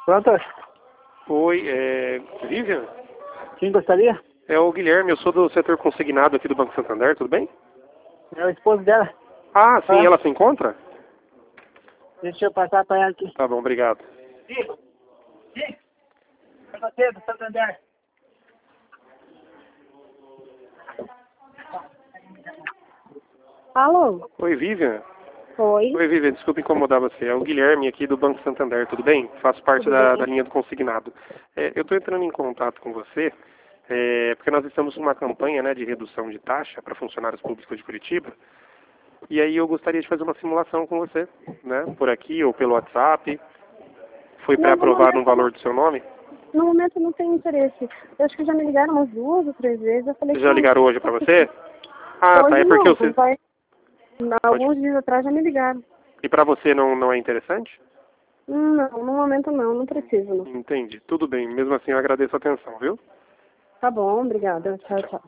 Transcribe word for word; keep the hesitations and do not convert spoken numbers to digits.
Pronto? Oi, é... Vivian? Quem gostaria? É o Guilherme, eu sou do setor consignado aqui do Banco Santander, tudo bem? É o esposo dela. Ah, sim, Ah, ela se encontra? deixa eu passar para ela aqui. Tá bom, obrigado. Sim, sim. É você, do Santander. Alô? Oi, Vivian? Oi, Oi, Vivian, desculpa incomodar você. É o Guilherme aqui do Banco Santander, tudo bem? Faço parte tudo da, da bem? linha do consignado. É, eu estou entrando em contato com você é, porque nós estamos com uma campanha, né, de redução de taxa para funcionários públicos de Curitiba. E aí eu gostaria de fazer uma simulação com você, né, por aqui ou pelo WhatsApp. Foi Não, no pré-aprovado um momento, valor do seu nome? no momento não tenho interesse. Eu acho que já me ligaram umas duas ou três vezes. Eu falei que Já não. ligaram hoje para você? Ah, tá, Hoje é porque não, você... vai. Pode... Alguns dias atrás já me ligaram. E para você não, não é interessante? Não, no momento não, não preciso não. Entendi. Tudo bem. Mesmo assim, eu agradeço a atenção, viu? Tá bom, obrigada. Tchau, tchau.